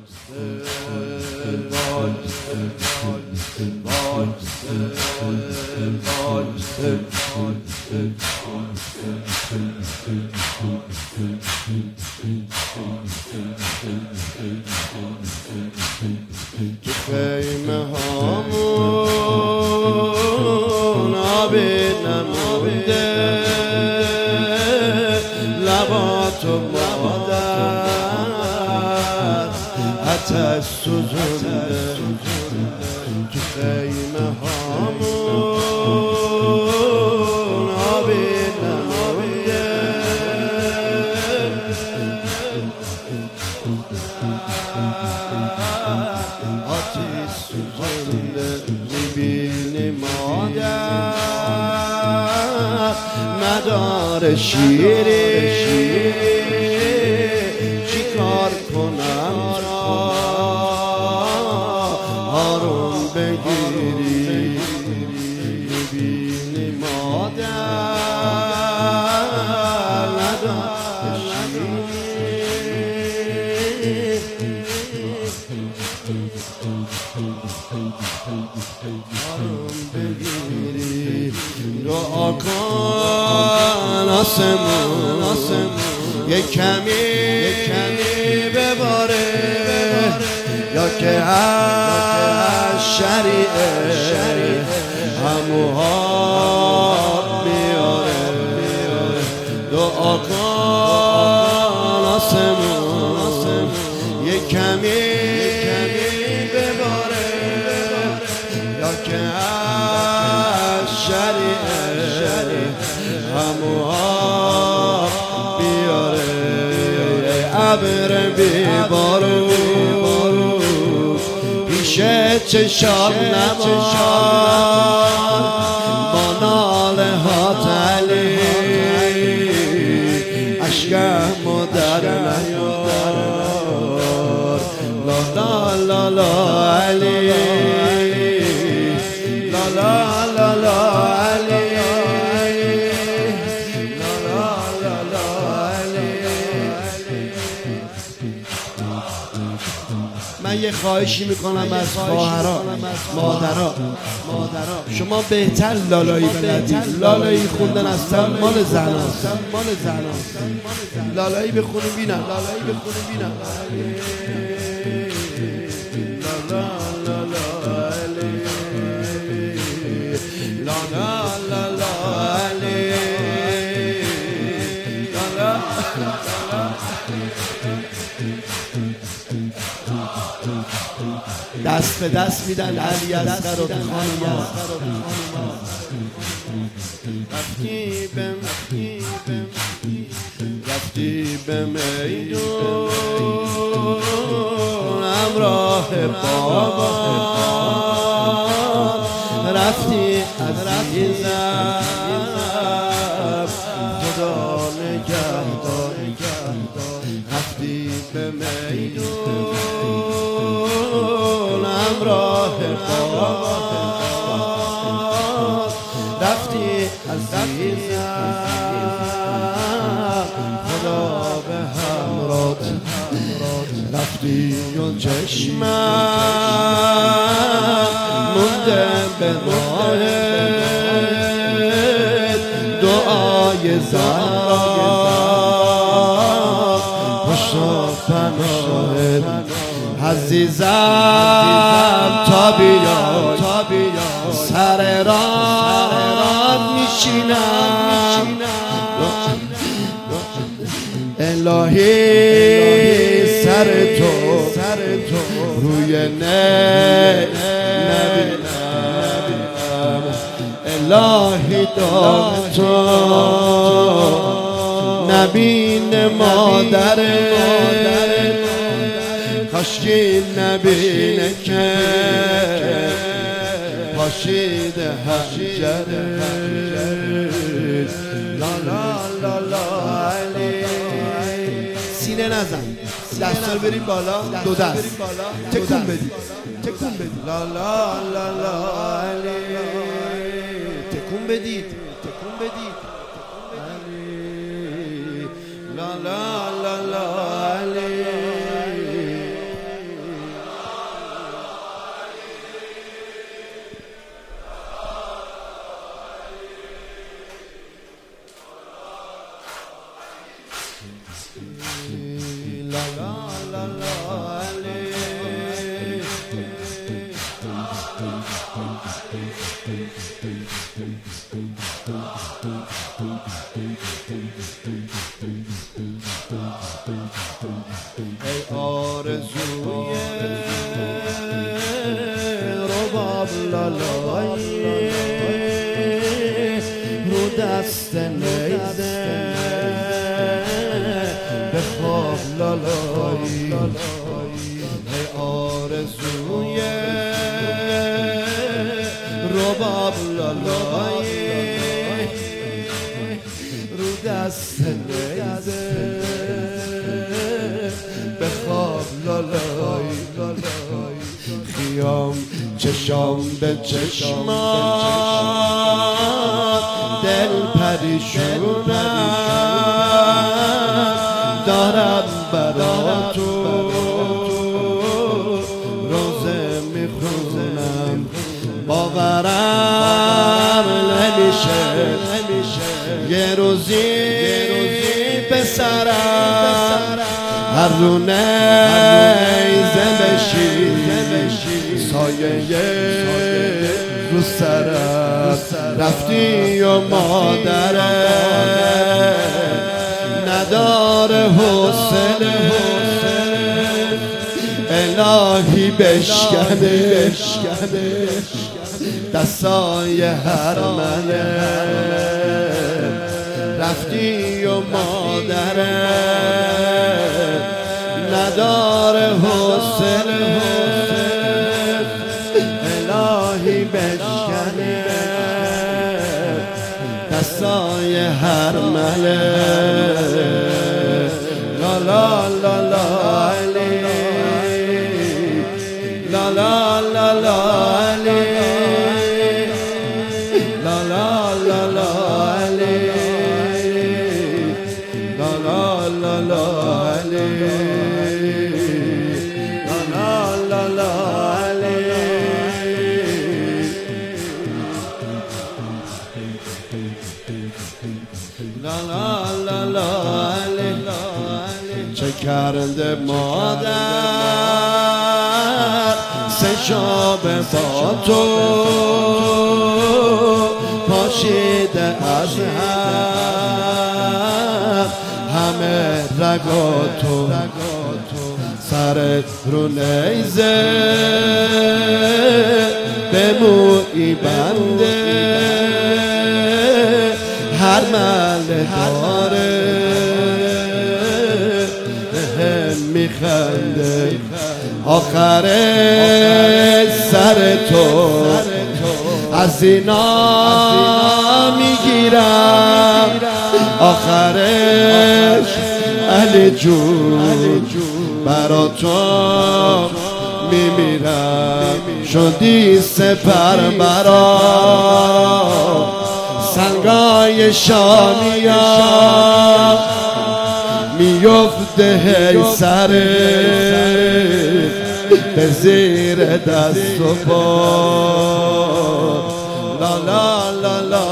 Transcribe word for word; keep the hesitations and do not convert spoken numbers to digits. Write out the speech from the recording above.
تو خیمه هامون آبی نمونده، لباتو مادر آتش سوزونده. تو خیمه هامون آبی نمونده، آتش سوزونده. میبینی مادر مدار شیری، چی کار کنم تا آروم بگیری؟ میبینی مادر مدار شیری، آروم بگیری. دعا کن آسمون یه کمی بباره، یا که از شریعه هموها بیاره. دعا کن آسمون یه کمی بباره، یا که از شریعه هموها بیاره. ابر بی بارون پیش چشام نمان، با ناله ها تلی اشکم در نیار. لا لا لا لا علی، لا لا لا لا علی، لا لا لا لا علی. من یه خواهشی میکنم از خواهرها، مادرها، شما بهتر لالایی بلدید. لالایی خوندن اصلا مال زناست، لالایی بخونیم بینم. دست به دست میدن علی اصغر و خانوما. رفتی به رفتی به میدون همراه بابا، رفتی عزیزم خدا نگهدار. رفتی به میدون همراه بابا، رفتی عزیزم خدا به همراهت. رفتی و چشمم مونده به راهت، دعای زهرا پشت پناهت. عزیزم تا بیای سر راه میشینم، الهی سر تو روی نبینم. الهی دام تو نبین مادره، کاشکی نبینه که پاشید حنجره. لا لا لا لا علی. سینه نزن، دستا رو بریم بالا، دو دست تکون بدید، تکون بدید. لا لا لا لا علی. تکون بدید، تکون بدید. لا لا لا لا علی. لا لا لا لا علی ای آرزوی رباب لالایی رو دست نیزه به خواب لالایی ای آرزوی رباب لالایی رو دست نیزه به خواب لالایی خیام چشام به چشمات دل پریشونم دارم برا تو روزه میخونم باورم نمیشه یه روزی به سرم هر رو نیزه بشی سایه رو سرم رفتی و مادره نداره حوصله الهی بشکنه دستای هر منه رفتی و مادره نداره حوصله الهی بشکنه دستای هر مله لا لا لا لا علی لا لا لا لا علی لا لا لا لا علی لا لا لا لا علی لا لا لا لا علی لا لا لا لا علی چه کرده مادر سه شب با تو پاشیده از هم همه رگاتو سرت رو نیزه به مویی بنده هر مله داره بهم میخنده آخرش سر تو از اینا میگیرم آخرش علی جون برا تو میمیرم شدی سپر برا سنگای شامیا میفته هی سرت به زیر دست و پا لا لا لا لا